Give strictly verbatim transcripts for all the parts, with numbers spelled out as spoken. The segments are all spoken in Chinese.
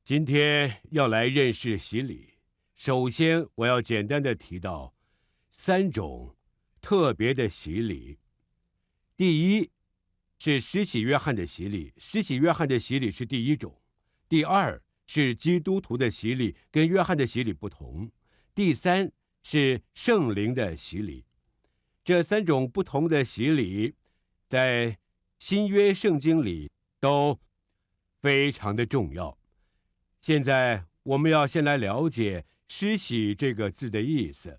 今天要来认识洗礼，首先我要简单的提到三种特别的洗礼。第一是施洗约翰的洗礼，施洗约翰的洗礼是第一种。第二是基督徒的洗礼，跟约翰的洗礼不同。第三是圣灵的洗礼。这三种不同的洗礼，在新约圣经里都非常的重要。现在我们要先来了解施洗这个字的意思。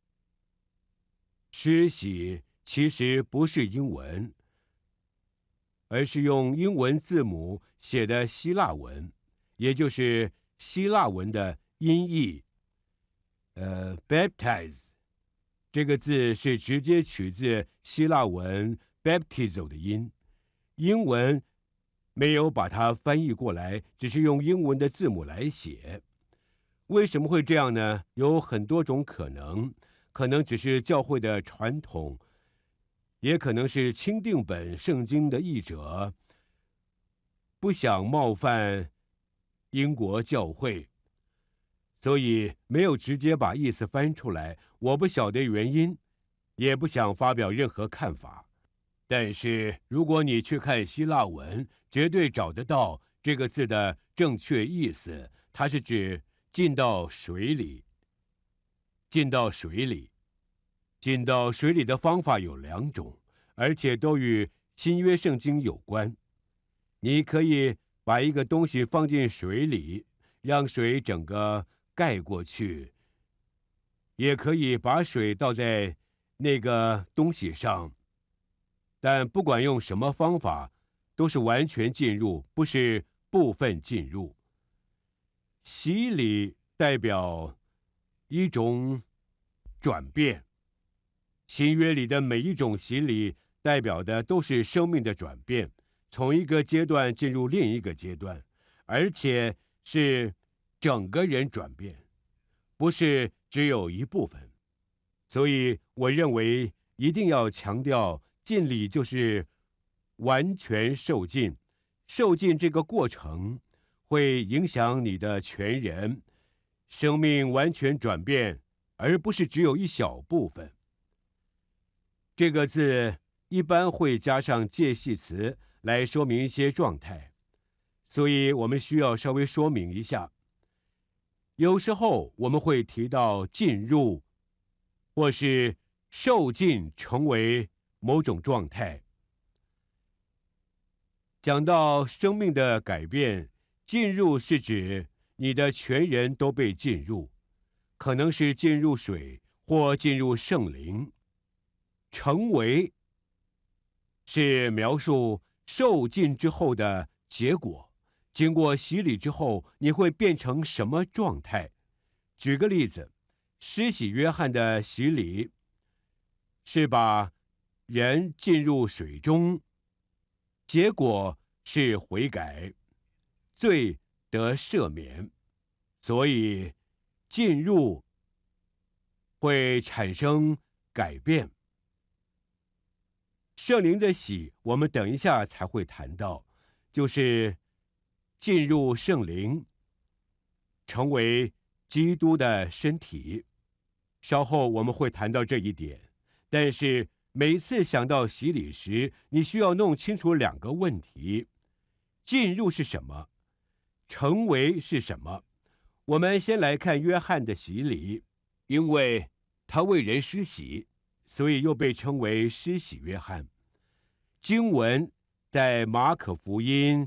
施洗其实不是英文，而是用英文字母写的希腊文，也就是希腊文的音译。呃 baptize 这个字是直接取自希腊文 baptizo 的音，英文没有把它翻译过来，只是用英文的字母来写。为什么会这样呢？有很多种可能，可能只是教会的传统，也可能是钦定本圣经的译者不想冒犯英国教会，所以没有直接把意思翻出来。我不晓得原因，也不想发表任何看法。但是如果你去看希腊文，绝对找得到这个字的正确意思，它是指进到水里。进到水里，进到水里的方法有两种，而且都与新约圣经有关。你可以把一个东西放进水里，让水整个盖过去，也可以把水倒在那个东西上，但不管用什么方法，都是完全进入，不是部分进入。洗礼代表一种转变，新约里的每一种洗礼代表的都是生命的转变，从一个阶段进入另一个阶段，而且是整个人转变，不是只有一部分。所以我认为一定要强调，浸礼就是完全受浸，受浸这个过程会影响你的全人，生命完全转变，而不是只有一小部分。这个字一般会加上介系词来说明一些状态，所以我们需要稍微说明一下。有时候我们会提到进入，或是受浸成为某种状态。讲到生命的改变，进入是指你的全人都被进入，可能是进入水或进入圣灵。成为是描述受浸之后的结果，经过洗礼之后，你会变成什么状态？举个例子，施洗约翰的洗礼是把人进入水中，结果是悔改，罪得赦免，所以进入会产生改变。圣灵的洗，我们等一下才会谈到，就是进入圣灵，成为基督的身体。稍后我们会谈到这一点，但是每次想到洗礼时，你需要弄清楚两个问题：进入是什么？成为是什么？我们先来看约翰的洗礼，因为他为人施洗，所以又被称为施洗约翰。经文在马可福音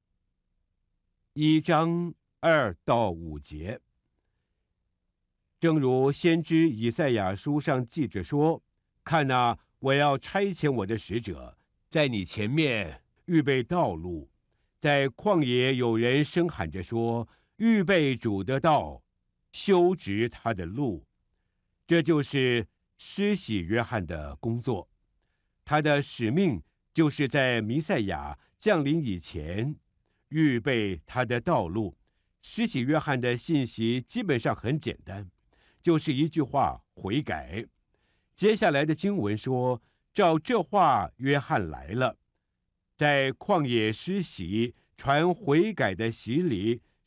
一章二到五节，正如先知以赛亚书上记着说：看哪，我要差遣我的使者，在你前面预备道路。在旷野有人声喊着说：预备主的道，修直他的路。这就是施洗约翰的工作，他的使命就是在弥赛亚降临以前预备他的道路。施洗约翰的信息基本上很简单，就是一句话：悔改。接下来的经文说，照这话约翰来了，在旷野施洗，传悔改的洗礼，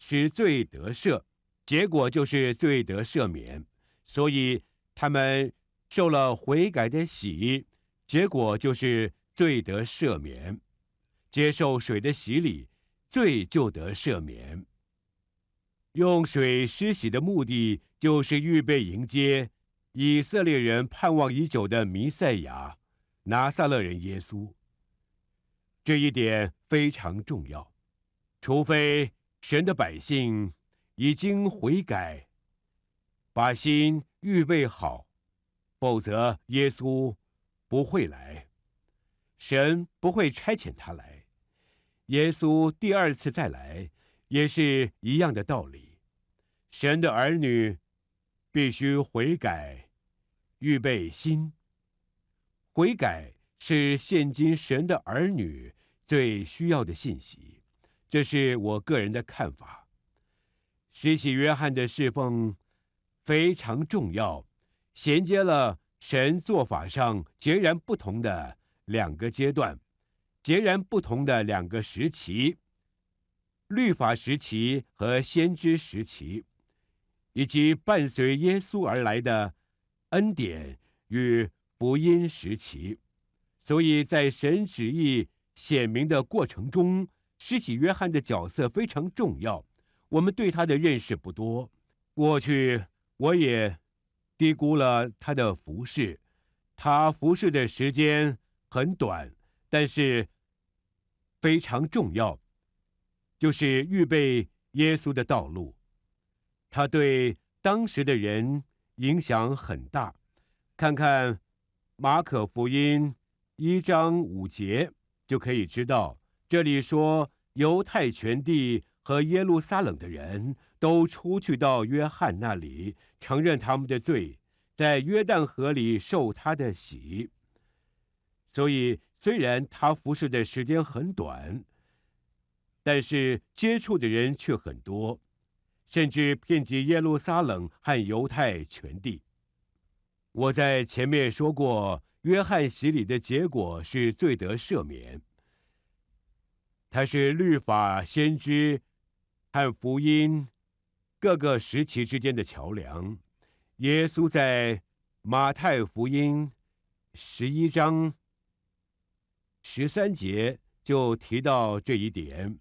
使罪得赦，结果就是罪得赦免。所以他们受了悔改的洗，结果就是罪得赦免。接受水的洗礼，罪就得赦免。用水施洗的目的，就是预备迎接以色列人盼望已久的弥赛亚，拿撒勒人耶稣。这一点非常重要，除非神的百姓已经悔改，把心预备好，否则耶稣不会来，神不会差遣他来。耶稣第二次再来，也是一样的道理。神的儿女必须悔改，预备心。悔改是现今神的儿女最需要的信息，这是我个人的看法。施洗约翰的侍奉非常重要，衔接了神做法上截然不同的两个阶段，截然不同的两个时期，律法时期和先知时期，以及伴随耶稣而来的恩典与福音时期。所以在神旨意显明的过程中，施洗约翰的角色非常重要。我们对他的认识不多，过去我也低估了他的服事。他服事的时间很短，但是非常重要，就是预备耶稣的道路。他对当时的人影响很大。看看马可福音一章五节就可以知道，这里说犹太全地和耶路撒冷的人都出去到约翰那里，承认他们的罪，在约旦河里受他的洗。所以虽然他服侍的时间很短，但是接触的人却很多，甚至遍及耶路撒冷和犹太全地。我在前面说过，约翰洗礼的结果是罪得赦免。他是律法、先知和福音各个时期之间的桥梁。耶稣在马太福音十一章十三节就提到这一点。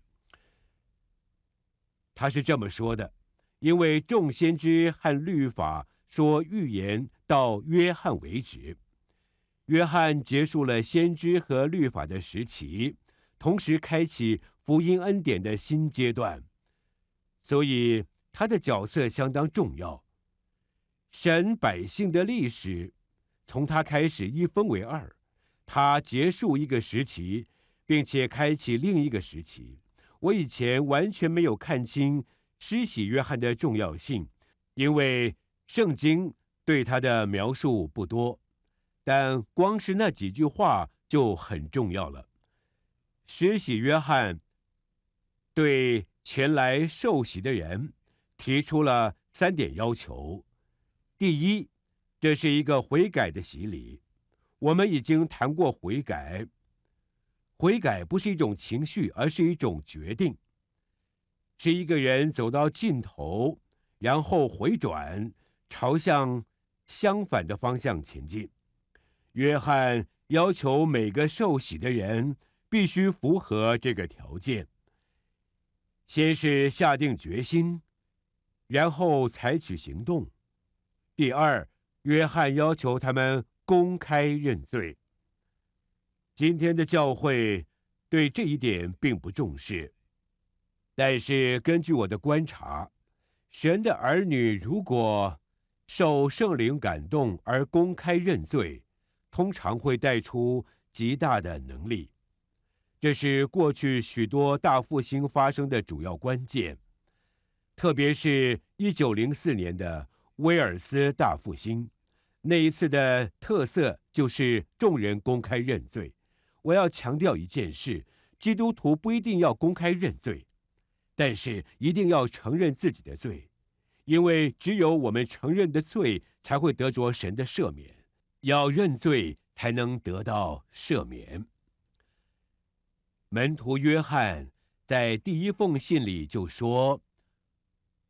他是这么说的：因为众先知和律法说预言到约翰为止，约翰结束了先知和律法的时期，同时开启福音恩典的新阶段，所以他的角色相当重要。神百姓的历史从他开始一分为二，他结束一个时期，并且开启另一个时期。我以前完全没有看清施洗约翰的重要性，因为圣经对他的描述不多，但光是那几句话就很重要了。施洗约翰对前来受洗的人提出了三点要求。第一，这是一个悔改的洗礼。我们已经谈过悔改，悔改不是一种情绪，而是一种决定，是一个人走到尽头，然后回转，朝向相反的方向前进。约翰要求每个受洗的人必须符合这个条件，先是下定决心，然后采取行动。第二，约翰要求他们公开认罪。今天的教会对这一点并不重视，但是根据我的观察，神的儿女如果受圣灵感动而公开认罪，通常会带出极大的能力。这是过去许多大复兴发生的主要关键，特别是一九零四年的威尔斯大复兴。那一次的特色就是众人公开认罪。我要强调一件事，基督徒不一定要公开认罪，但是一定要承认自己的罪，因为只有我们承认的罪，才会得着神的赦免。要认罪才能得到赦免。门徒约翰在第一封信里就说，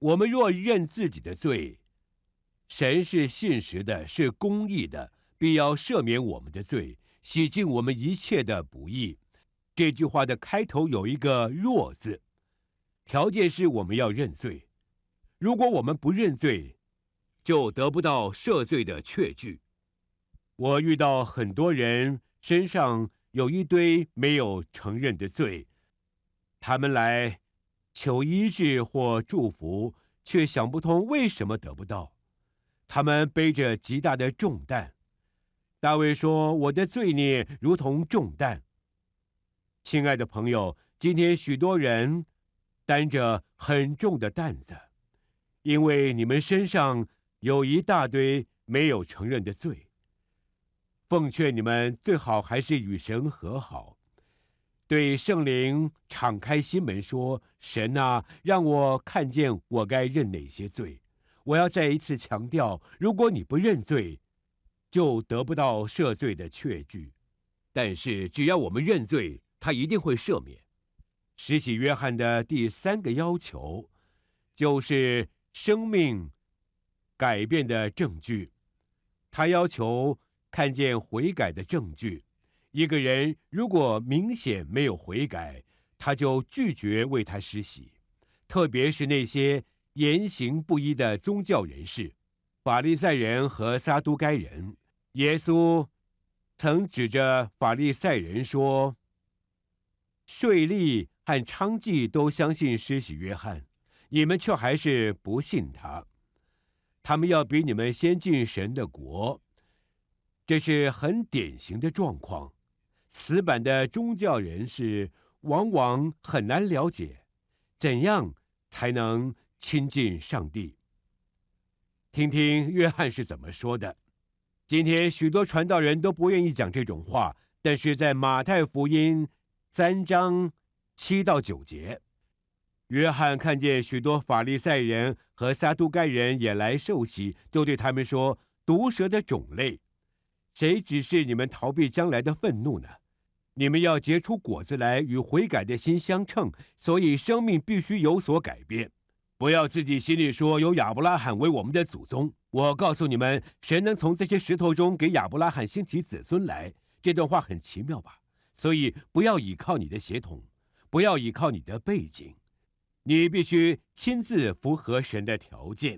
我们若认自己的罪，神是信实的，是公义的，必要赦免我们的罪，洗净我们一切的不义。这句话的开头有一个若字，条件是我们要认罪。如果我们不认罪，就得不到赦罪的确据。我遇到很多人身上有一堆没有承认的罪，他们来求医治或祝福，却想不通为什么得不到。他们背着极大的重担。大卫说：“我的罪孽如同重担。”亲爱的朋友，今天许多人担着很重的担子，因为你们身上有一大堆没有承认的罪。奉劝你们最好还是与神和好，对圣灵敞开心门说：“神啊，让我看见我该认哪些罪。”我要再一次强调，如果你不认罪，就得不到赦罪的确据。但是只要我们认罪，他一定会赦免。施洗约翰的第三个要求，就是生命改变的证据。他要求看见悔改的证据。一个人如果明显没有悔改，他就拒绝为他施洗，特别是那些言行不一的宗教人士，法利赛人和撒都该人。耶稣曾指着法利赛人说：“税吏和娼妓都相信施洗约翰，你们却还是不信他。他们要比你们先进神的国。”这是很典型的状况。死板的宗教人士往往很难了解，怎样才能亲近上帝。听听约翰是怎么说的。今天许多传道人都不愿意讲这种话，但是在马太福音三章七到九节，约翰看见许多法利赛人和撒都该人也来受洗，就对他们说：“毒蛇的种类，谁指示你们逃避将来的愤怒呢？你们要结出果子来，与悔改的心相称，所以生命必须有所改变。不要自己心里说有亚伯拉罕为我们的祖宗。我告诉你们，神能从这些石头中给亚伯拉罕兴起子孙来。”这段话很奇妙吧？所以不要倚靠你的血统，不要倚靠你的背景，你必须亲自符合神的条件。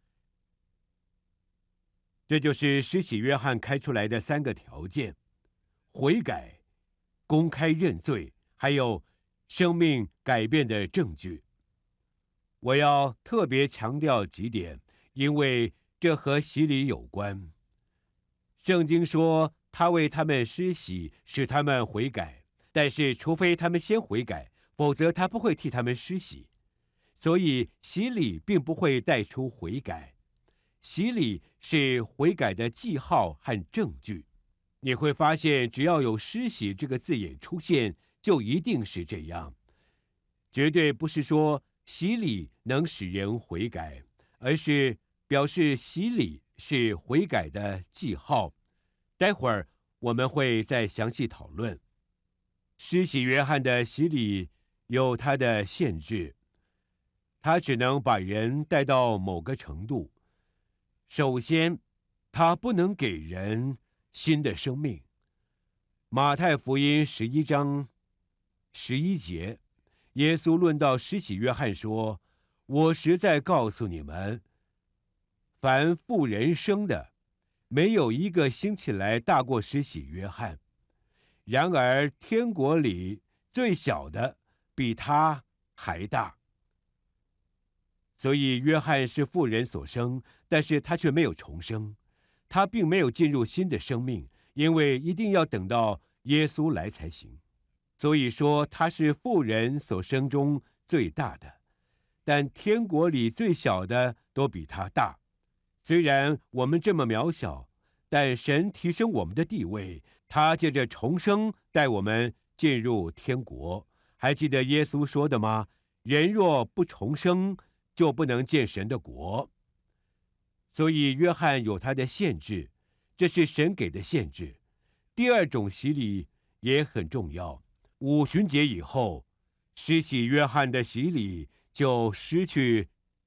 这就是施洗约翰开出来的三个条件：悔改、公开认罪，还有生命改变的证据。我要特别强调几点，因为这和洗礼有关。圣经说他为他们施洗，使他们悔改，但是除非他们先悔改，否则他不会替他们施洗。所以洗礼并不会带出悔改，洗礼是悔改的记号和证据。你会发现，只要有施洗这个字眼出现，就一定是这样。绝对不是说洗礼能使人悔改，而是表示洗礼是悔改的记号。待会儿我们会再详细讨论。施洗约翰的洗礼有它的限制，他只能把人带到某个程度。首先，他不能给人新的生命。马太福音十一章十一节，耶稣论到施洗约翰说：“我实在告诉你们，凡复人生的，没有一个兴起来大过施洗约翰。然而天国里最小的比他还大。”所以约翰是妇人所生，但是他却没有重生，他并没有进入新的生命，因为一定要等到耶稣来才行。所以说他是妇人所生中最大的，但天国里最小的都比他大。虽然我们这么渺小，但神提升我们的地位，他借着重生带我们进入天国。还记得耶稣说的吗？人若不重生，就不能见神的国。所以约翰有他的限制，这是神给的限制。第二种洗礼也很重要。五旬节以后，施洗约翰的洗礼就失去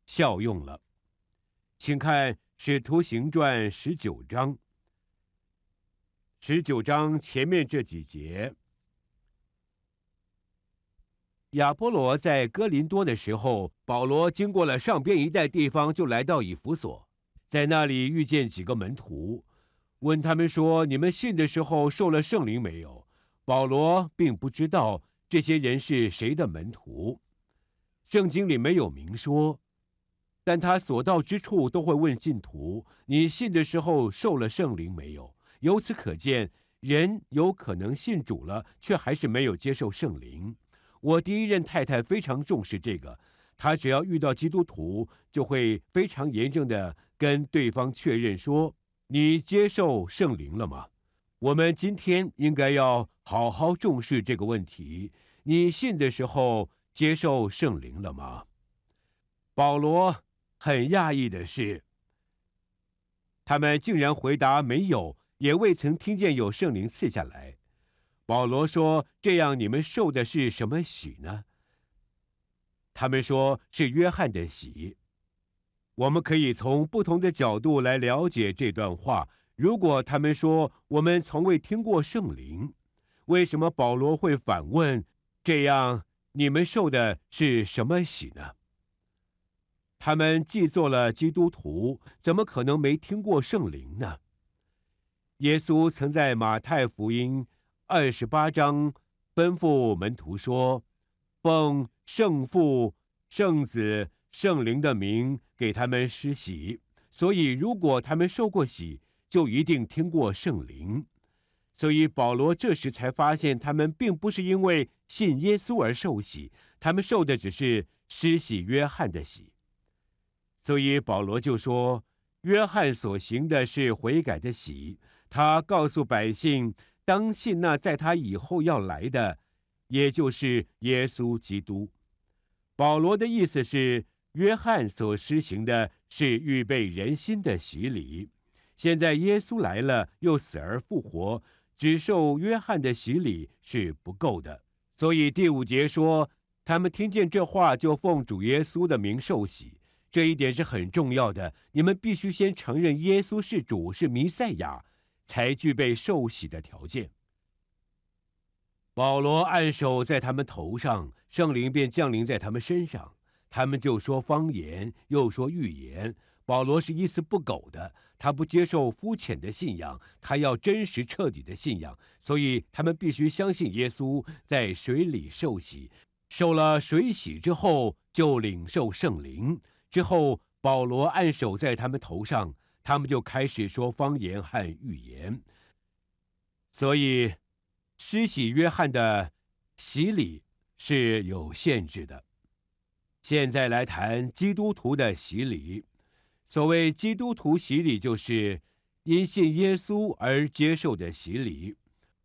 效用了。请看《使徒行传》十九章，十九章前面这几节。亚波罗在哥林多的时候，保罗经过了上边一带地方，就来到以弗所，在那里遇见几个门徒，问他们说：“你们信的时候受了圣灵没有？”保罗并不知道这些人是谁的门徒，圣经里没有明说，但他所到之处都会问信徒：“你信的时候受了圣灵没有？”由此可见，人有可能信主了，却还是没有接受圣灵。我第一任太太非常重视这个，她只要遇到基督徒，就会非常严正的跟对方确认说：“你接受圣灵了吗？”我们今天应该要好好重视这个问题。你信的时候接受圣灵了吗？保罗很讶异的是，他们竟然回答没有，也未曾听见有圣灵赐下来。保罗说：“这样你们受的是什么洗呢？”他们说是约翰的洗。我们可以从不同的角度来了解这段话。如果他们说我们从未听过圣灵，为什么保罗会反问：“这样你们受的是什么洗呢？”他们既做了基督徒，怎么可能没听过圣灵呢？耶稣曾在马太福音二十八章吩咐门徒说：“奉圣父、圣子、圣灵的名给他们施洗。”所以，如果他们受过洗，就一定听过圣灵。所以保罗这时才发现，他们并不是因为信耶稣而受洗，他们受的只是施洗约翰的洗。所以保罗就说，约翰所行的是悔改的洗，他告诉百姓当信那在他以后要来的，也就是耶稣基督。保罗的意思是，约翰所施行的是预备人心的洗礼，现在耶稣来了，又死而复活，只受约翰的洗礼是不够的。所以第五节说，他们听见这话，就奉主耶稣的名受洗。这一点是很重要的，你们必须先承认耶稣是主，是弥赛亚，才具备受洗的条件。保罗按手在他们头上，圣灵便降临在他们身上，他们就说方言，又说预言。保罗是一丝不苟的，他不接受肤浅的信仰，他要真实彻底的信仰，所以他们必须相信耶稣在水里受洗，受了水洗之后就领受圣灵。之后保罗按手在他们头上，他们就开始说方言和预言。所以施洗约翰的洗礼是有限制的。现在来谈基督徒的洗礼。所谓基督徒洗礼，就是因信耶稣而接受的洗礼。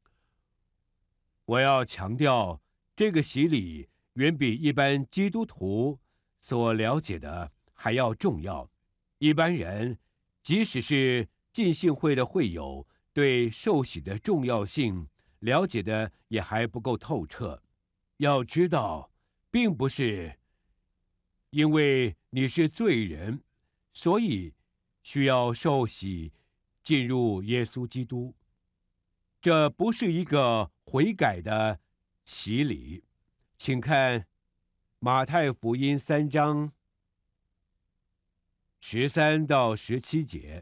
我要强调，这个洗礼远比一般基督徒所了解的还要重要。一般人，即使是浸信会的会友，对受洗的重要性了解的也还不够透彻。要知道，并不是因为你是罪人，所以需要受洗进入耶稣基督。这不是一个悔改的洗礼。请看马太福音三章十三到十七节。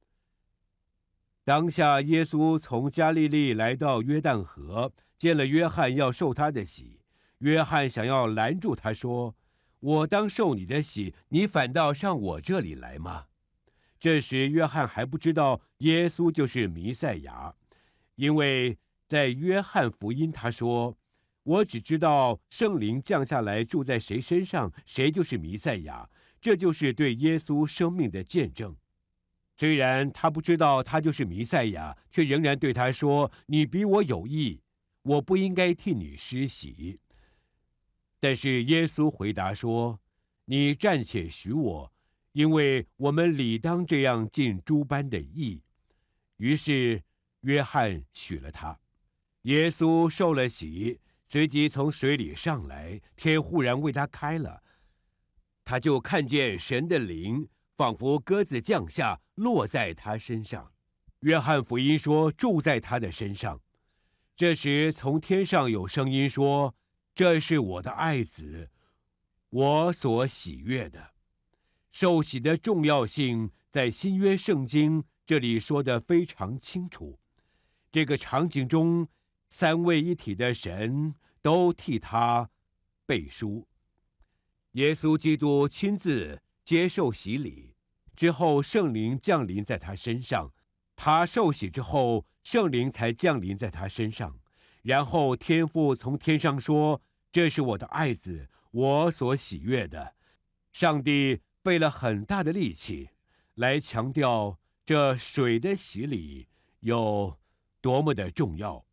当下耶稣从加利利来到约旦河，见了约翰要受他的洗。约翰想要拦住他，说：“我当受你的洗，你反倒上我这里来吗？”这时约翰还不知道耶稣就是弥赛亚，因为在约翰福音他说：“我只知道圣灵降下来住在谁身上，谁就是弥赛亚。”这就是对耶稣生命的见证。虽然他不知道他就是弥赛亚，却仍然对他说：“你比我有义，我不应该替你施洗。”但是耶稣回答说：“你暂且许我，因为我们理当这样尽诸般的义。”于是约翰许了他。耶稣受了洗，随即从水里上来，天忽然为他开了。 他就看见神的灵仿佛鸽子降下，落在他身上。约翰福音说住在他的身上。这时从天上有声音说：这是我的爱子，我所喜悦的。受洗的重要性在新约圣经这里说得非常清楚。这个场景中，三位一体的神都替他背书。耶稣基督亲自接受洗礼之后，圣灵降临在他身上。他受洗之后，圣灵才降临在他身上。然后天父从天上说：这是我的爱子，我所喜悦的。上帝费了很大的力气来强调这水的洗礼有多么的重要。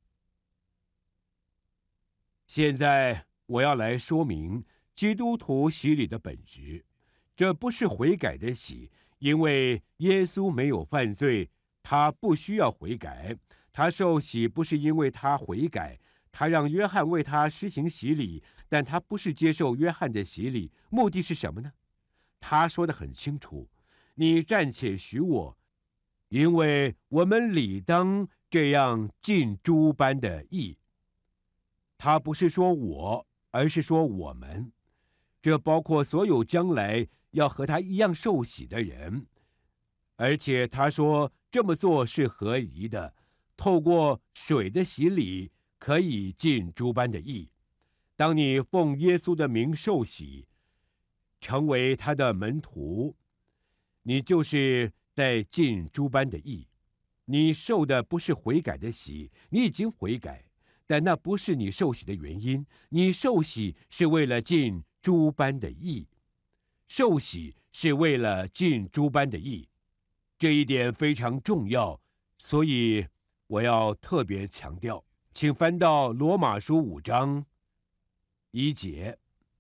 现在我要来说明基督徒洗礼的本质。这不是悔改的洗，因为耶稣没有犯罪，他不需要悔改。他受洗不是因为他悔改，他让约翰为他施行洗礼，但他不是接受约翰的洗礼，目的是什么呢？他说得很清楚：你暂且许我，因为我们理当这样尽诸般的义。他不是说我，而是说我们，这包括所有将来要和他一样受洗的人。而且他说这么做是合宜的，透过水的洗礼可以尽诸般的义。当你奉耶稣的名受洗，成为他的门徒，你就是在尽诸般的义。你受的不是悔改的洗，你已经悔改，但那不是你受洗的原因。你受洗是为了尽诸般的义，受洗是为了尽诸般的义，这一点非常重要，所以我要特别强调。请翻到罗马书五章一节。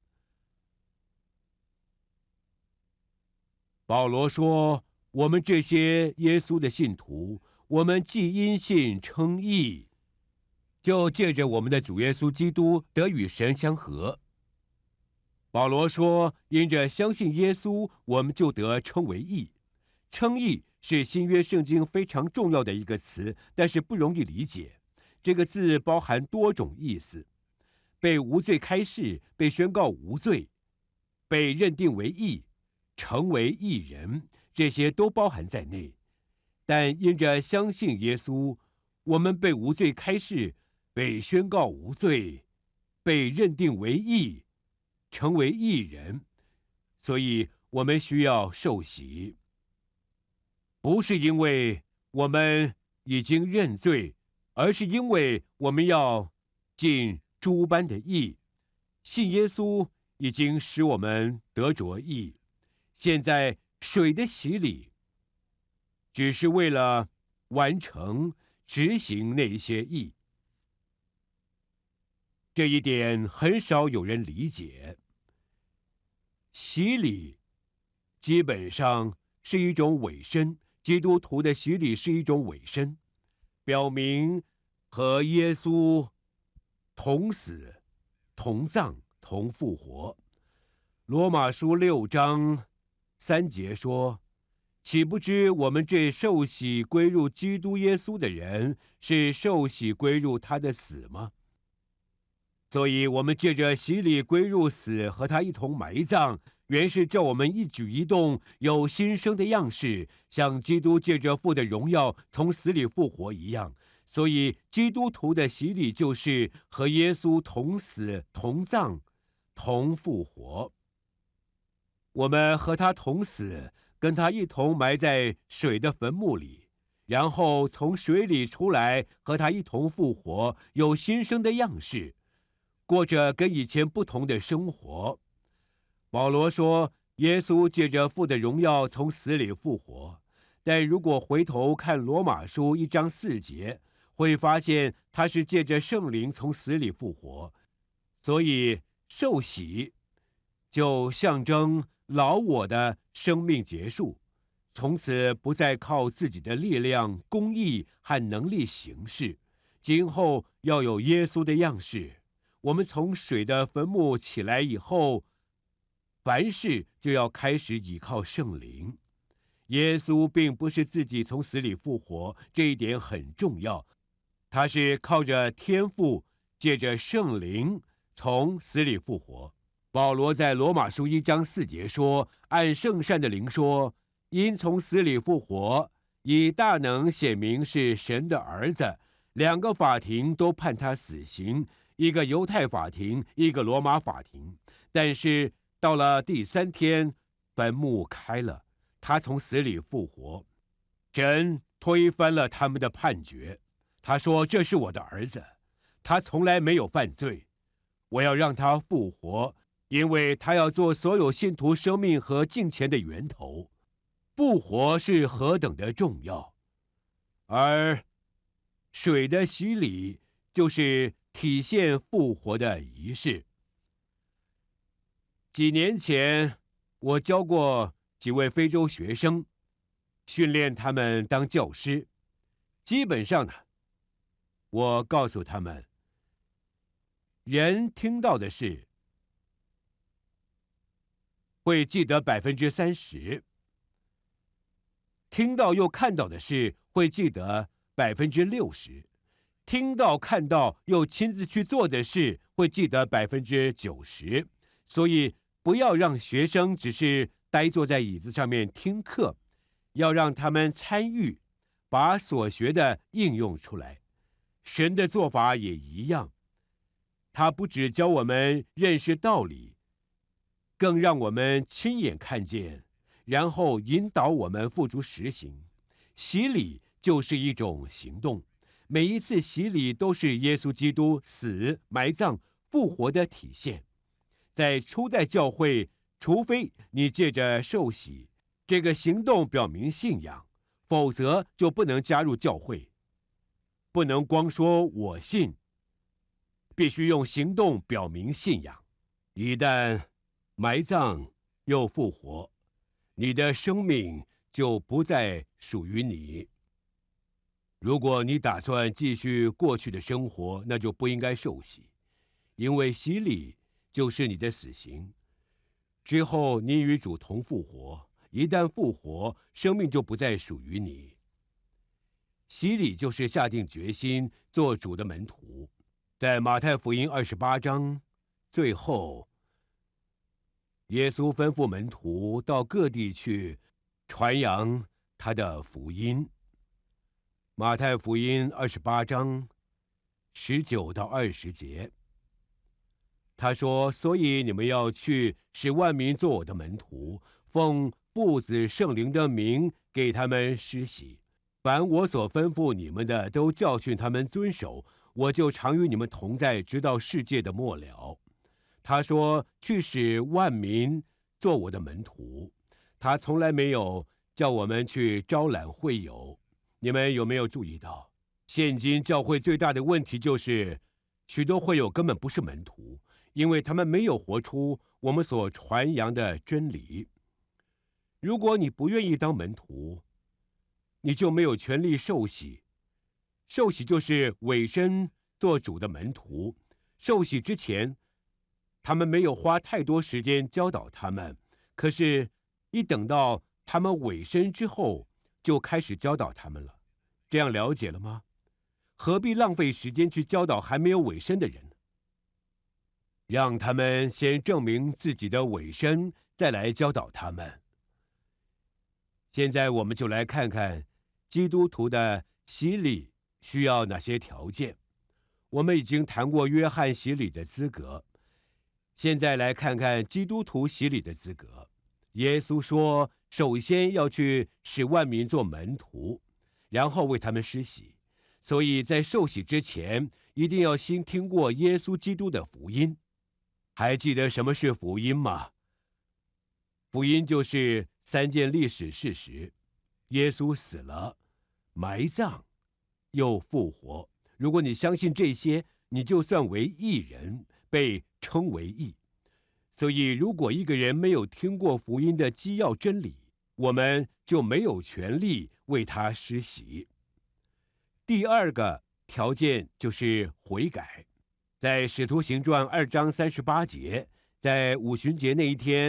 保罗说：我们这些耶稣的信徒，我们既因信称义，就借着我们的主耶稣基督得与神相合。保罗说，因着相信耶稣，我们就得称为义。称义是新约圣经非常重要的一个词，但是不容易理解。这个字包含多种意思：被无罪开释，被宣告无罪，被认定为义，成为义人，这些都包含在内。但因着相信耶稣，我们被无罪开释，被宣告无罪，被认定为义，成为义人，所以我们需要受洗。不是因为我们已经认罪，而是因为我们要尽诸般的义。信耶稣已经使我们得着义，现在水的洗礼只是为了完成执行那些义。这一点很少有人理解。洗礼基本上是一种委身，基督徒的洗礼是一种委身，表明和耶稣同死、同葬、同复活。罗马书六章三节说：岂不知我们这受洗归入基督耶稣的人，是受洗归入他的死吗？所以我们借着洗礼归入死，和他一同埋葬，原是照我们一举一动有新生的样式，像基督借着父的荣耀从死里复活一样。所以基督徒的洗礼就是和耶稣同死、同葬、同复活。我们和他同死，跟他一同埋在水的坟墓里，然后从水里出来，和他一同复活，有新生的样式，过着跟以前不同的生活。保罗说，耶稣借着父的荣耀从死里复活，但如果回头看罗马书一章四节，会发现他是借着圣灵从死里复活。所以受洗就象征老我的生命结束，从此不再靠自己的力量、公义和能力行事，今后要有耶稣的样式。我们从水的坟墓起来以后， 凡事就要开始倚靠圣灵。耶稣并不是自己从死里复活，这一点很重要。他是靠着天父，借着圣灵从死里复活。保罗在罗马书一章四节说：“按圣善的灵说，因从死里复活，以大能显明是神的儿子。两个法庭都判他死刑，一个犹太法庭，一个罗马法庭。但是到了第三天，坟墓开了，他从死里复活。神推翻了他们的判决。他说：这是我的儿子，他从来没有犯罪，我要让他复活，因为他要做所有信徒生命和敬虔的源头。复活是何等的重要，而水的洗礼就是体现复活的仪式。几年前，我教过几位非洲学生，训练他们当教师。基本上呢，我告诉他们，人听到的事会记得百分之三十，听到又看到的事会记得百分之六十，听到看到又亲自去做的事会记得百分之九十。所以不要让学生只是呆坐在椅子上面听课，要让他们参与，把所学的应用出来。神的做法也一样，他不只教我们认识道理，更让我们亲眼看见，然后引导我们付诸实行。洗礼就是一种行动，每一次洗礼都是耶稣基督死、埋葬、复活的体现。在初代教会，除非你借着受洗，这个行动表明信仰，否则就不能加入教会。不能光说我信，必须用行动表明信仰。一旦埋葬又复活，你的生命就不再属于你。如果你打算继续过去的生活，那就不应该受洗，因为洗礼就是你的死刑。之后你与主同复活，一旦复活，生命就不再属于你。洗礼就是下定决心做主的门徒。在马太福音二十八章最后，耶稣吩咐门徒到各地去传扬他的福音。马太福音二十八章十九到二十节，他说：所以你们要去，使万民做我的门徒，奉父子圣灵的名给他们施洗。凡我所吩咐你们的，都教训他们遵守，我就常与你们同在，直到世界的末了。他说：去使万民做我的门徒。他从来没有叫我们去招揽会友。你们有没有注意到，现今教会最大的问题就是，许多会友根本不是门徒，因为他们没有活出我们所传扬的真理。如果你不愿意当门徒，你就没有权利受洗。受洗就是委身做主的门徒。受洗之前，他们没有花太多时间教导他们，可是一等到他们委身之后，就开始教导他们了。这样了解了吗？何必浪费时间去教导还没有委身的人呢？让他们先证明自己的委身，再来教导他们。现在我们就来看看基督徒的洗礼需要哪些条件。我们已经谈过约翰洗礼的资格，现在来看看基督徒洗礼的资格。耶稣说，首先要去使万民做门徒，然后为他们施洗。所以在受洗之前，一定要先听过耶稣基督的福音。还记得什么是福音吗？福音就是三件历史事实：耶稣死了，埋葬，又复活。如果你相信这些，你就算为义人，被称为义。所以如果一个人没有听过福音的基要真理，我们就没有权利为他施洗。第二个条件就是悔改。在使徒行传二章三十八节，在五旬节那一天，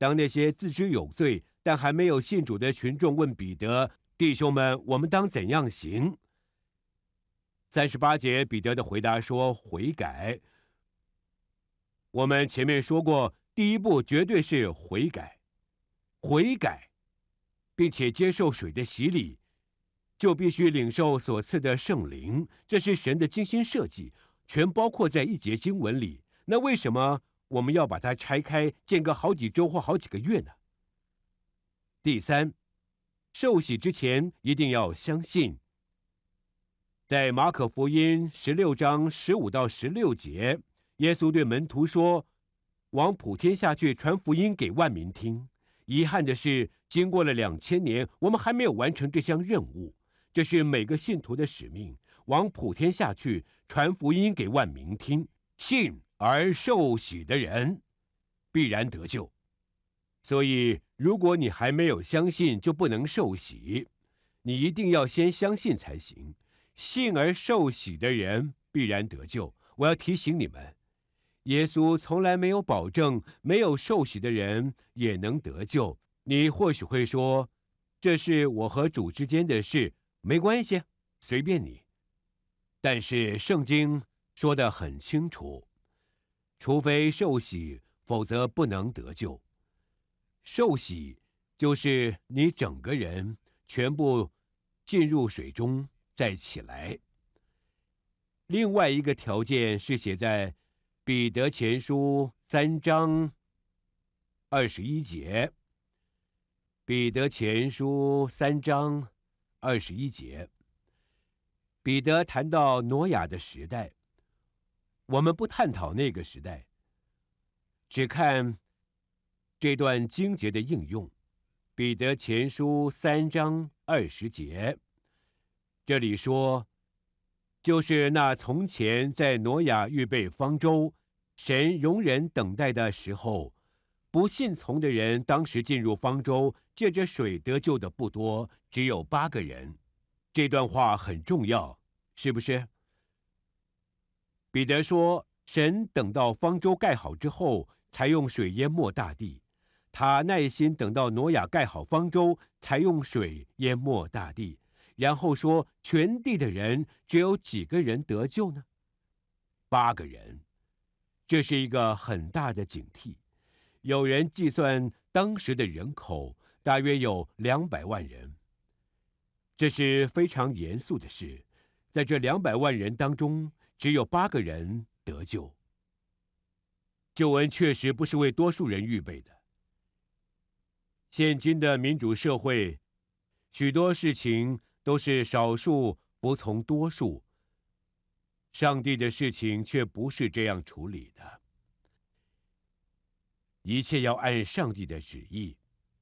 当那些自知有罪但还没有信主的群众问彼得：“弟兄们，我们当怎样行？”三十八节，彼得的回答说：“悔改。”我们前面说过，第一步绝对是悔改，悔改，并且接受水的洗礼，就必须领受所赐的圣灵，这是神的精心设计，全包括在一节经文里。那为什么我们要把它拆开，间隔好几周或好几个月呢？第三，受洗之前一定要相信。在马可福音十六章十五到十六节，耶稣对门徒说：“往普天下去，传福音给万民听。”遗憾的是，经过了两千年，我们还没有完成这项任务。这是每个信徒的使命，往普天下去，传福音给万民听。信而受洗的人，必然得救。所以，如果你还没有相信，就不能受洗。你一定要先相信才行。信而受洗的人必然得救。我要提醒你们，耶稣从来没有保证没有受洗的人也能得救。你或许会说，这是我和主之间的事，没关系，随便你。但是圣经说得很清楚，除非受洗，否则不能得救。受洗就是你整个人全部进入水中再起来。另外一个条件是写在彼得前书三章二十一节。彼得前书三章二十一节，彼得谈到挪亚的时代，我们不探讨那个时代，只看这段经节的应用。彼得前书三章二十节，这里说，就是那从前在挪亚预备方舟，神容忍等待的时候，不信从的人当时进入方舟，借着水得救的不多，只有八个人。这段话很重要，是不是？彼得说，神等到方舟盖好之后，才用水淹没大地。他耐心等到挪亚盖好方舟，才用水淹没大地。然后说，全地的人只有几个人得救呢？八个人。这是一个很大的警惕。有人计算当时的人口大约有两百万人，这是非常严肃的事。在这两百万人当中，只有八个人得救。救恩确实不是为多数人预备的。现今的民主社会，许多事情都是少数服从多数，上帝的事情却不是这样处理的。一切要按上帝的旨意。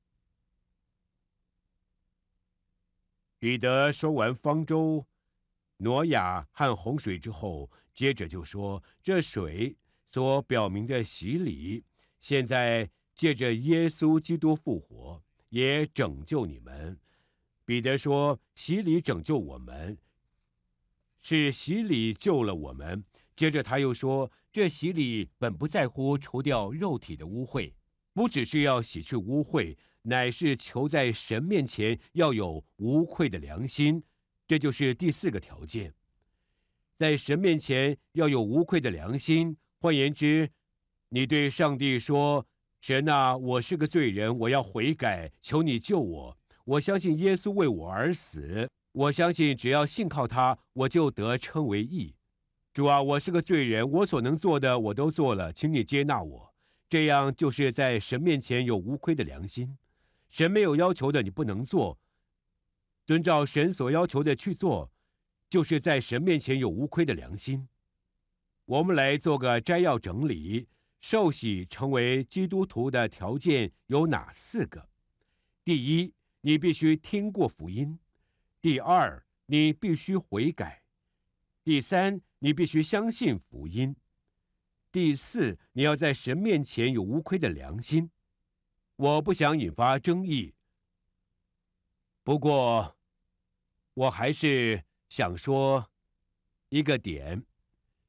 彼得说完方舟、挪亚和洪水之后，接着就说，这水所表明的洗礼，现在借着耶稣基督复活，也拯救你们。彼得说，洗礼拯救我们，是洗礼救了我们。接着他又说，这洗礼本不在乎除掉肉体的污秽，不只是要洗去污秽，乃是求在神面前要有无愧的良心。这就是第四个条件，在神面前要有无愧的良心。换言之，你对上帝说，神啊，我是个罪人，我要悔改，求你救我。我相信耶稣为我而死，我相信只要信靠他，我就得称为义。主啊，我是个罪人，我所能做的我都做了，请你接纳我。这样就是在神面前有无愧的良心。神没有要求的你不能做，遵照神所要求的去做，就是在神面前有无愧的良心。我们来做个摘要整理，受洗成为基督徒的条件有哪四个？第一，你必须听过福音；第二，你必须悔改；第三，你必须相信福音；第四，你要在神面前有无愧的良心。我不想引发争议，不过我还是想说一个点：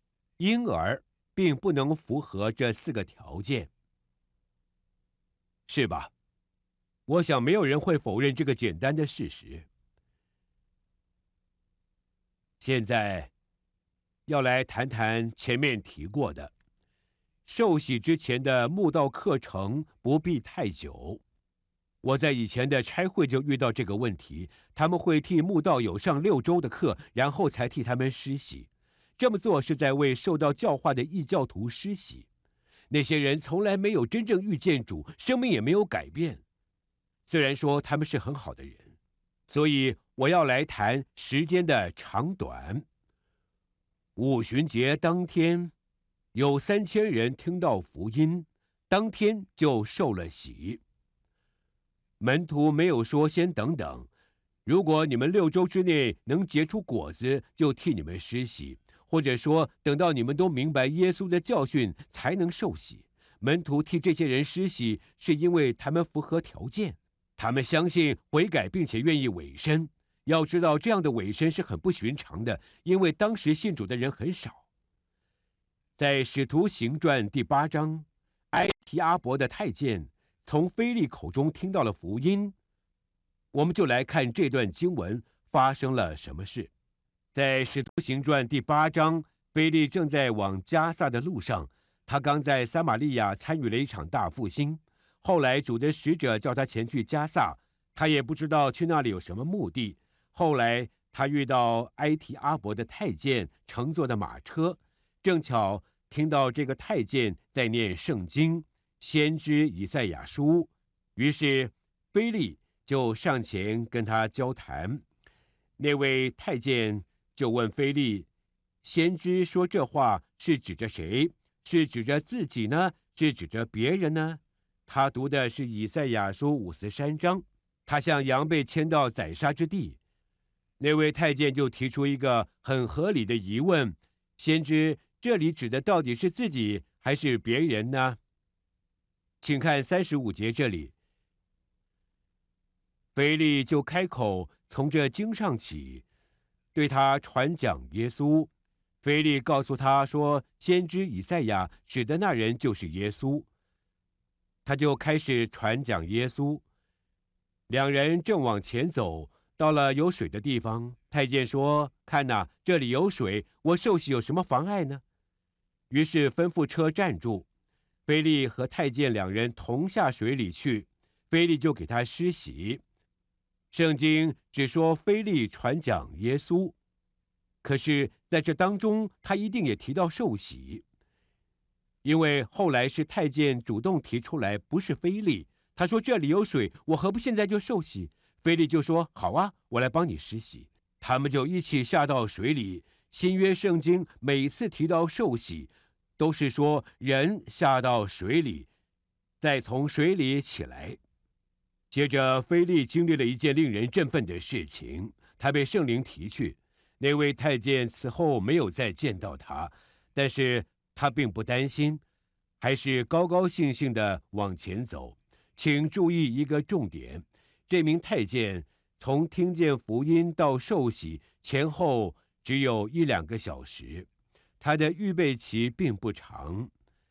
婴儿并不能符合这四个条件。 是吧？我想没有人会否认这个简单的事实。现在要来谈谈前面提过的，受洗之前的慕道课程不必太久。我在以前的差会就遇到这个问题，他们会替慕道友上六周的课，然后才替他们施洗。这么做是在为受到教化的异教徒施洗。那些人从来没有真正遇见主，生命也没有改变。虽然说他们是很好的人，所以我要来谈时间的长短。五旬节当天，有三千人听到福音，当天就受了洗。门徒没有说先等等，如果你们六周之内能结出果子，就替你们施洗，或者说等到你们都明白耶稣的教训才能受洗。门徒替这些人施洗，是因为他们符合条件，他们相信悔改，并且愿意委身。要知道，这样的委身是很不寻常的，因为当时信主的人很少。在《使徒行传》第八章，埃提阿伯的太监从腓利口中听到了福音。我们就来看这段经文发生了什么事。在《使徒行传》第八章，腓利正在往加萨的路上，他刚在撒玛利亚参与了一场大复兴。后来主的使者叫他前去加萨，他也不知道去那里有什么目的。后来他遇到埃提阿伯的太监乘坐的马车，正巧听到这个太监在念圣经先知以赛亚书，于是腓利就上前跟他交谈。那位太监就问腓利，先知说这话是指着谁？是指着自己呢？是指着别人呢？他读的是以赛亚书五十三章，他像羊被牵到宰杀之地。那位太监就提出一个很合理的疑问，先知这里指的到底是自己还是别人呢？请看三十五节这里，腓利就开口从这经上起，对他传讲耶稣。腓利告诉他说，先知以赛亚指的那人就是耶稣。他就开始传讲耶稣。两人正往前走，到了有水的地方，太监说，看哪，这里有水，我受洗有什么妨碍呢？于是吩咐车站住，腓利和太监两人同下水里去，腓利就给他施洗。圣经只说腓利传讲耶稣，可是在这当中他一定也提到受洗，因为后来是太监主动提出来，不是腓利。他说这里有水，我何不现在就受洗？腓利就说好啊，我来帮你施洗。他们就一起下到水里。新约圣经每次提到受洗，都是说人下到水里，再从水里起来。接着腓利经历了一件令人振奋的事情，他被圣灵提去。那位太监此后没有再见到他，但是他并不担心，还是高高兴兴地往前走。请注意一个重点，这名太监从听见福音到受洗前后只有一两个小时，他的预备期并不长。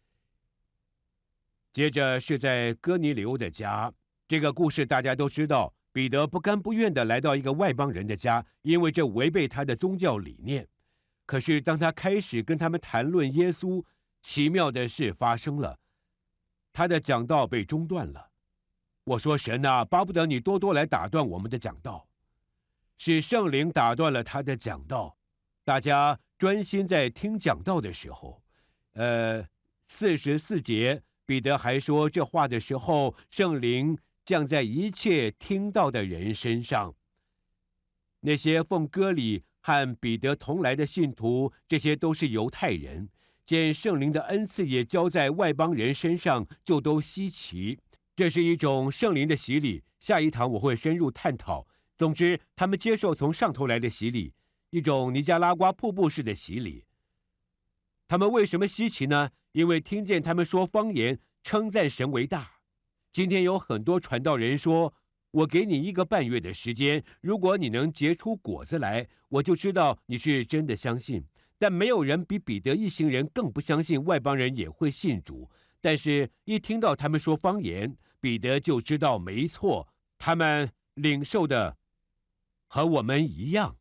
接着是在哥尼流的家，这个故事大家都知道，彼得不甘不愿地来到一个外邦人的家，因为这违背他的宗教理念。可是当他开始跟他们谈论耶稣，奇妙的事发生了，他的讲道被中断了。我说神啊，巴不得你多多来打断我们的讲道。是圣灵打断了他的讲道。大家专心在听讲道的时候，呃，四十四节，彼得还说这话的时候，圣灵降在一切听到的人身上。那些奉割礼和彼得同来的信徒，这些都是犹太人，见圣灵的恩赐也交在外邦人身上，就都稀奇。这是一种圣灵的洗礼，下一堂我会深入探讨。总之，他们接受从上头来的洗礼，一种尼加拉瓜瀑布式的洗礼。他们为什么稀奇呢？因为听见他们说方言，称赞神为大。今天有很多传道人说，我给你一个半月的时间，如果你能结出果子来，我就知道你是真的相信。但没有人比彼得一行人更不相信外邦人也会信主。但是一听到他们说方言， 彼得就知道没错，他们领受的和我们一样。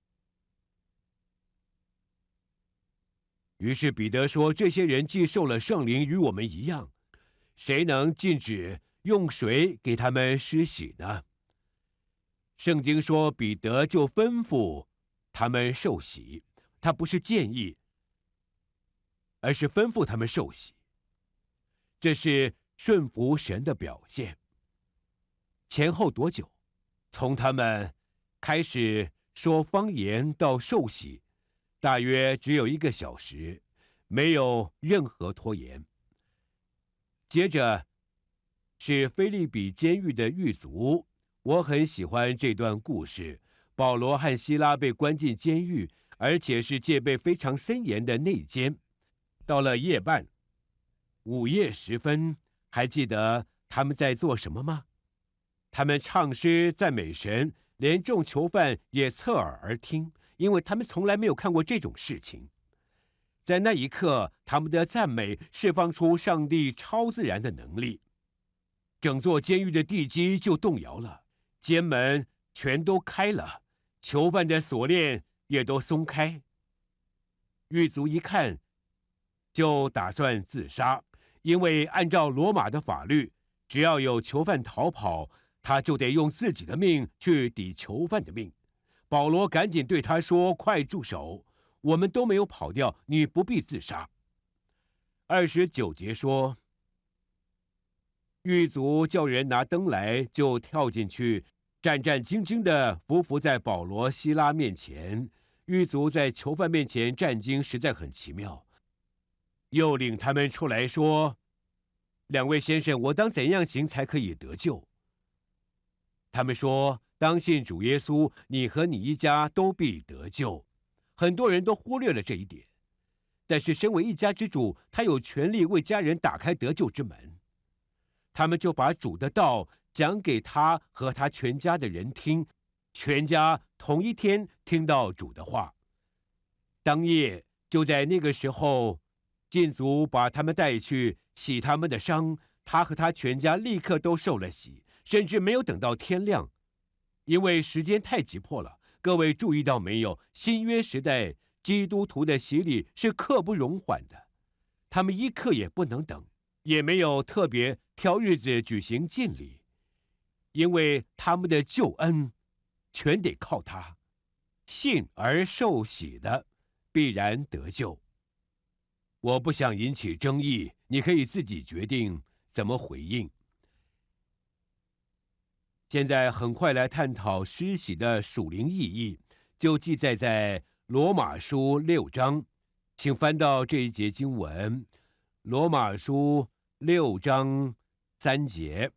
于是彼得说：“这些人既受了圣灵，与我们一样，谁能禁止用水给他们施洗呢？”圣经说，彼得就吩咐他们受洗，他不是建议，而是吩咐他们受洗。这是顺服神的表现。前后多久？从他们开始说方言到受洗，大约只有一个小时，没有任何拖延。接着是腓立比监狱的狱卒，我很喜欢这段故事。保罗和希拉被关进监狱，而且是戒备非常森严的内监。到了夜半，午夜时分，还记得他们在做什么吗？他们唱诗赞美神，连众囚犯也侧耳而听，因为他们从来没有看过这种事情。在那一刻，他们的赞美释放出上帝超自然的能力，整座监狱的地基就动摇了，监门全都开了，囚犯的锁链也都松开。狱卒一看，就打算自杀，因为按照罗马的法律，只要有囚犯逃跑，他就得用自己的命去抵囚犯的命。保罗赶紧对他说：“快住手！我们都没有跑掉，你不必自杀。”二十九节说，狱卒叫人拿灯来，就跳进去，战战兢兢地伏伏在保罗、希拉面前。狱卒在囚犯面前战兢，实在很奇妙。又领他们出来说：“两位先生，我当怎样行才可以得救？”他们说：“当信主耶稣，你和你一家都必得救。”很多人都忽略了这一点，但是身为一家之主，他有权利为家人打开得救之门。他们就把主的道讲给他和他全家的人听，全家同一天听到主的话。当夜就在那个时候，禁足把他们带去洗他们的伤，他和他全家立刻都受了洗，甚至没有等到天亮，因为时间太急迫了。各位注意到没有？新约时代基督徒的洗礼是刻不容缓的，他们一刻也不能等，也没有特别挑日子举行禁礼，因为他们的救恩全得靠他。信而受洗的必然得救。我不想引起争议，你可以自己决定怎么回应。现在很快来探讨施洗的属灵意义，就记载在罗马书六章，请翻到这一节经文，罗马书六章三节。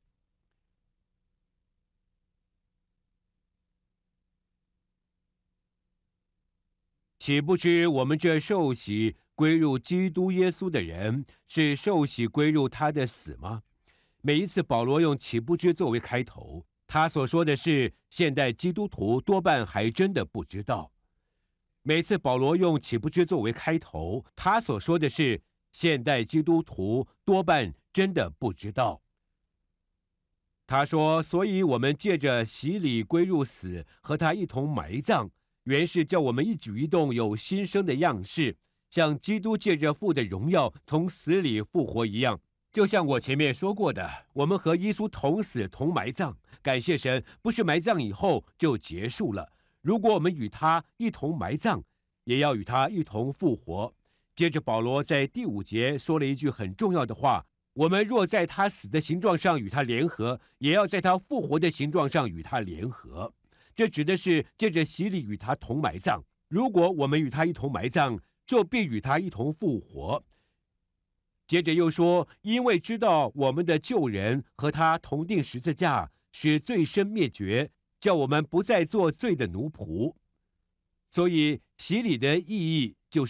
岂不知我们这受洗归入基督耶稣的人，是受洗归入他的死吗？每一次保罗用岂不知作为开头，他所说的是现代基督徒多半还真的不知道。每次保罗用岂不知作为开头，他所说的是现代基督徒多半真的不知道。他说，所以我们借着洗礼归入死，和他一同埋葬，原是叫我们一举一动有新生的样式，像基督借着父的荣耀从死里复活一样。就像我前面说过的，我们和耶稣同死同埋葬，感谢神，不是埋葬以后就结束了。如果我们与他一同埋葬，也要与他一同复活。接着保罗在第五节说了一句很重要的话，我们若在他死的形状上与他联合，也要在他复活的形状上与他联合。这指的是借着洗礼与他同埋葬。如果我们与他一同埋葬，就必与他一同复活。接着又说，因为知道我们的旧人和他同定十字架，使罪身灭绝，叫我们不再做罪的奴仆。所以洗礼的意义就是，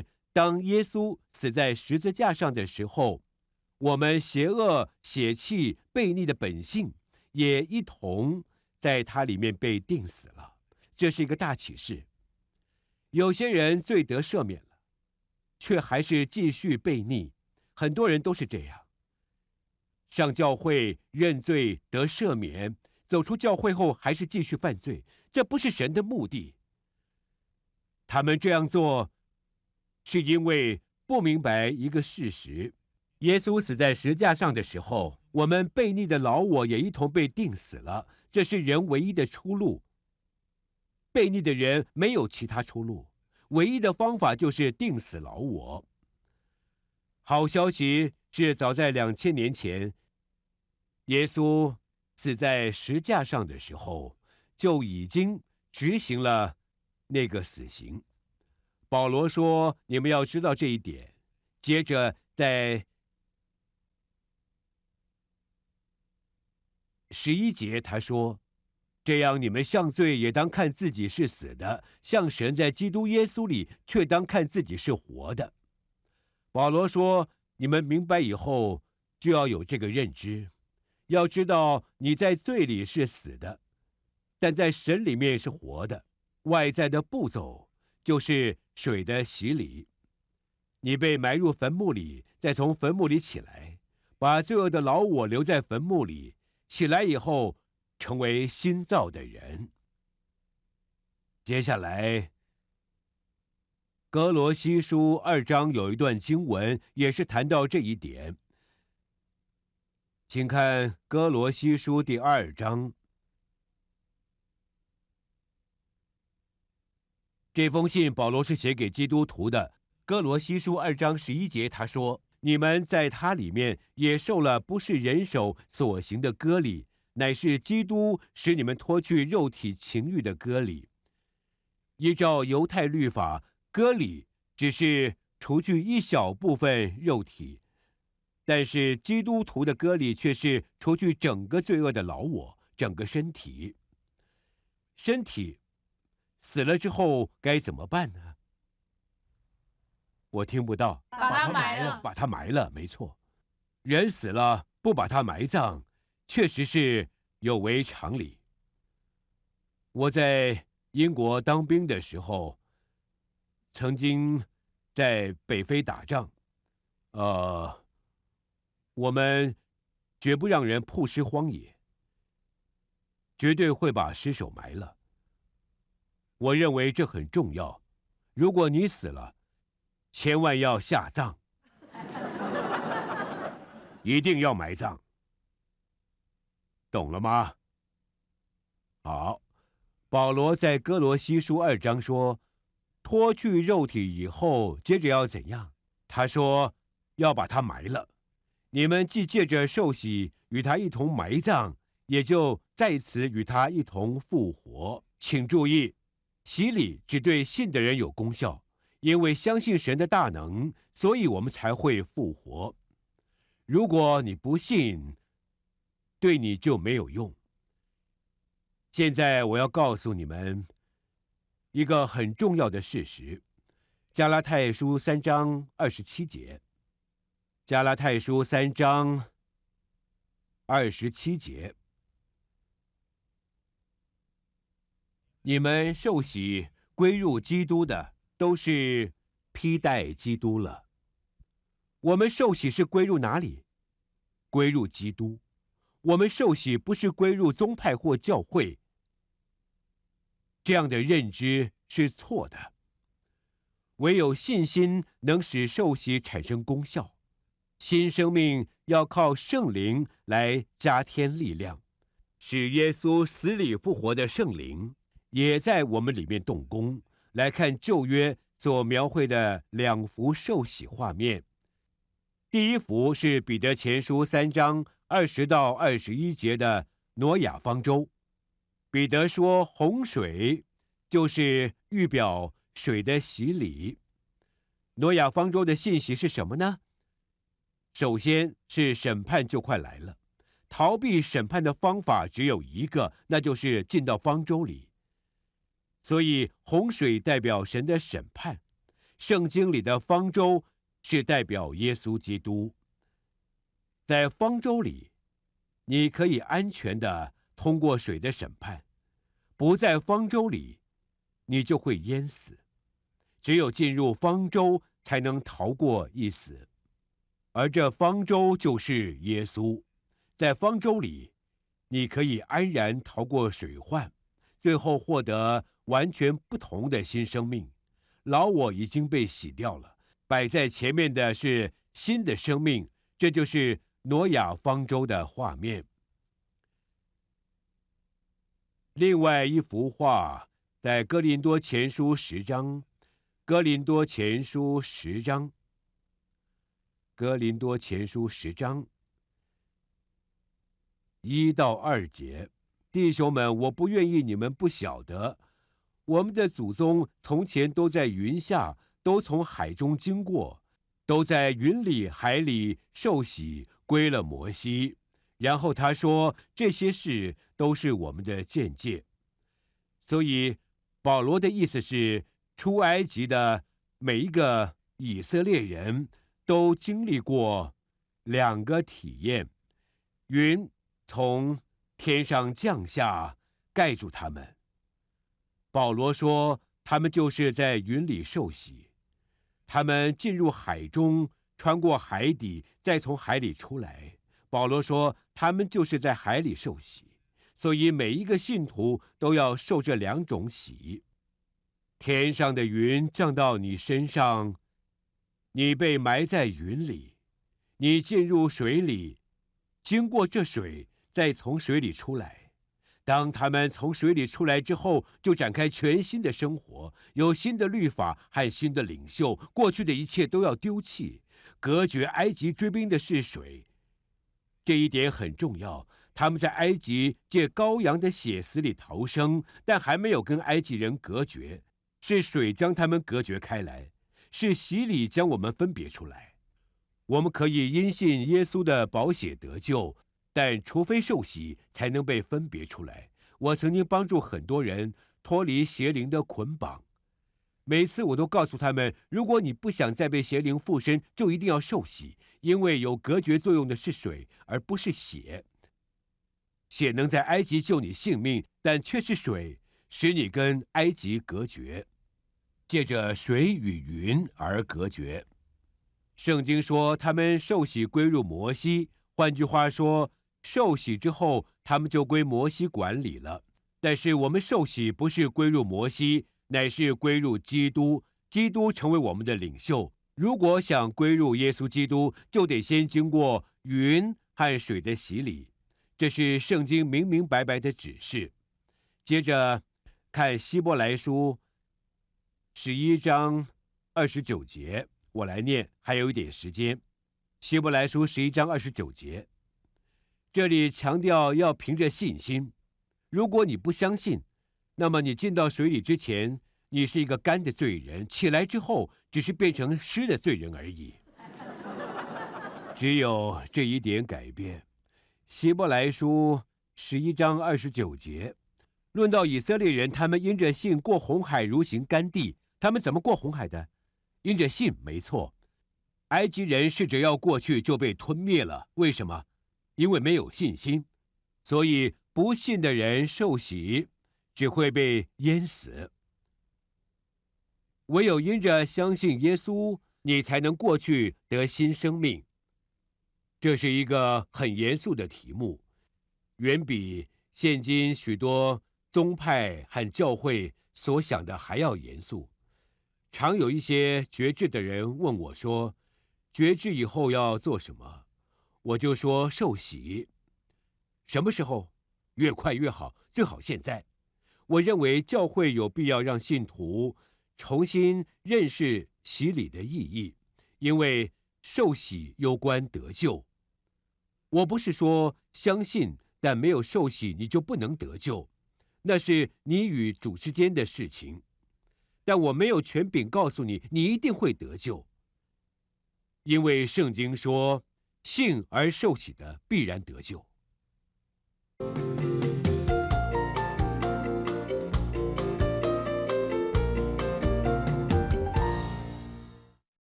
当耶稣死在十字架上的时候，我们邪恶、血气、悖逆的本性也一同在他里面被钉死了。这是一个大启示。有些人罪得赦免了，却还是继续悖逆，很多人都是这样。 上教会认罪得赦免，走出教会后还是继续犯罪，这不是神的目的。他们这样做，是因为不明白一个事实：耶稣死在十字架上的时候，我们悖逆的老我也一同被钉死了，这是人唯一的出路。悖逆的人没有其他出路，唯一的方法就是钉死老我。好消息是，早在两千年前，耶稣死在十架上的时候，就已经执行了那个死刑。保罗说：“你们要知道这一点。”接着在十一节他说：“这样你们向罪也当看自己是死的，向神在基督耶稣里却当看自己是活的。”保罗说：“你们明白以后，就要有这个认知，要知道你在罪里是死的，但在神里面是活的。外在的步骤就是水的洗礼，你被埋入坟墓里，再从坟墓里起来，把罪恶的老我留在坟墓里，起来以后成为新造的人。”接下来哥罗西书二章有一段经文，也是谈到这一点。请看哥罗西书第二章。这封信保罗是写给基督徒的。哥罗西书二章十一节他说：“你们在他里面也受了不是人手所行的割礼，乃是基督使你们脱去肉体情欲的割礼。”依照犹太律法，割礼只是除去一小部分肉体，但是基督徒的割礼却是除去整个罪恶的老我，整个身体。身体死了之后该怎么办呢？我听不到。 把它埋了。 把它埋了，没错。人死了不把它埋葬，确实是有违常理。我在英国当兵的时候，曾经在北非打仗，呃，我们绝不让人曝尸荒野，绝对会把尸首埋了。我认为这很重要。如果你死了，千万要下葬，一定要埋葬，懂了吗？好。保罗在哥罗西书二章说，脱去肉体以后，接着要怎样？他说要把它埋了。你们既借着受洗与他一同埋葬，也就在此与他一同复活。请注意，洗礼只对信的人有功效，因为相信神的大能，所以我们才会复活。如果你不信，对你就没有用。现在我要告诉你们一个很重要的事实，加拉太书三章二十七节。加拉太书三章二十七节，你们受洗归入基督的，都是披戴基督了。我们受洗是归入哪里？归入基督。我们受洗不是归入宗派或教会，这样的认知是错的。唯有信心能使受洗产生功效，新生命要靠圣灵来加添力量，使耶稣死里复活的圣灵也在我们里面动工。来看旧约所描绘的两幅受洗画面。第一幅是彼得前书三章二十到二十一节的挪亚方舟。彼得说，洪水就是预表水的洗礼。挪亚方舟的信息是什么呢？首先是审判就快来了，逃避审判的方法只有一个，那就是进到方舟里。所以洪水代表神的审判，圣经里的方舟是代表耶稣基督。在方舟里，你可以安全地通过水的审判；不在方舟里，你就会淹死。只有进入方舟，才能逃过一死。而这方舟就是耶稣。 在方舟里，你可以安然逃过水患，最后获得完全不同的新生命。老我已经被洗掉了，摆在前面的是新的生命，这就是挪亚方舟的画面。另外一幅画在哥林多前书十章，哥林多前书十章，哥林多前书十章一到二节，弟兄们，我不愿意你们不晓得，我们的祖宗从前都在云下，都从海中经过，都在云里海里受洗，归了摩西。然后他说，这些事都是我们的见解。所以保罗的意思是，出埃及的每一个以色列人都经历过两个体验：云从天上降下，盖住他们。保罗说，他们就是在云里受洗，他们进入海中，穿过海底，再从海里出来。保罗说，他们就是在海里受洗。所以每一个信徒都要受这两种洗。天上的云降到你身上，你被埋在云里，你进入水里，经过这水，再从水里出来。当他们从水里出来之后，就展开全新的生活，有新的律法和新的领袖，过去的一切都要丢弃。隔绝埃及追兵的是水，这一点很重要。他们在埃及借羔羊的血死里逃生，但还没有跟埃及人隔绝，是水将他们隔绝开来，是洗礼将我们分别出来。我们可以因信耶稣的宝血得救，但除非受洗，才能被分别出来。我曾经帮助很多人脱离邪灵的捆绑，每次我都告诉他们，如果你不想再被邪灵附身，就一定要受洗，因为有隔绝作用的是水，而不是血。血能在埃及救你性命，但却是水使你跟埃及隔绝，借着水与云而隔绝。圣经说他们受洗归入摩西，换句话说，受洗之后他们就归摩西管理了。但是我们受洗不是归入摩西，乃是归入基督，基督成为我们的领袖。如果想归入耶稣基督，就得先经过云和水的洗礼，这是圣经明明白白的指示。接着看希伯来书十一章二十九节，我来念，还有一点时间。希伯来书十一章二十九节，这里强调要凭着信心。如果你不相信，那么你进到水里之前，你是一个干的罪人，起来之后只是变成湿的罪人而已。只有这一点改变。希伯来书十一章二十九节，论到以色列人，他们因着信过红海如行干地。他们怎么过红海的？因着信，没错。埃及人试着要过去，就被吞灭了。为什么？因为没有信心。所以不信的人受洗，只会被淹死。唯有因着相信耶稣，你才能过去得新生命。这是一个很严肃的题目，远比现今许多宗派和教会所想的还要严肃。常有一些决志的人问我说，决志以后要做什么？我就说受洗。什么时候？越快越好，最好现在。我认为教会有必要让信徒重新认识洗礼的意义，因为受洗攸关得救。我不是说相信但没有受洗你就不能得救，那是你与主之间的事情。但我没有权柄告诉你，你一定会得救，因为圣经说，信而受洗的必然得救。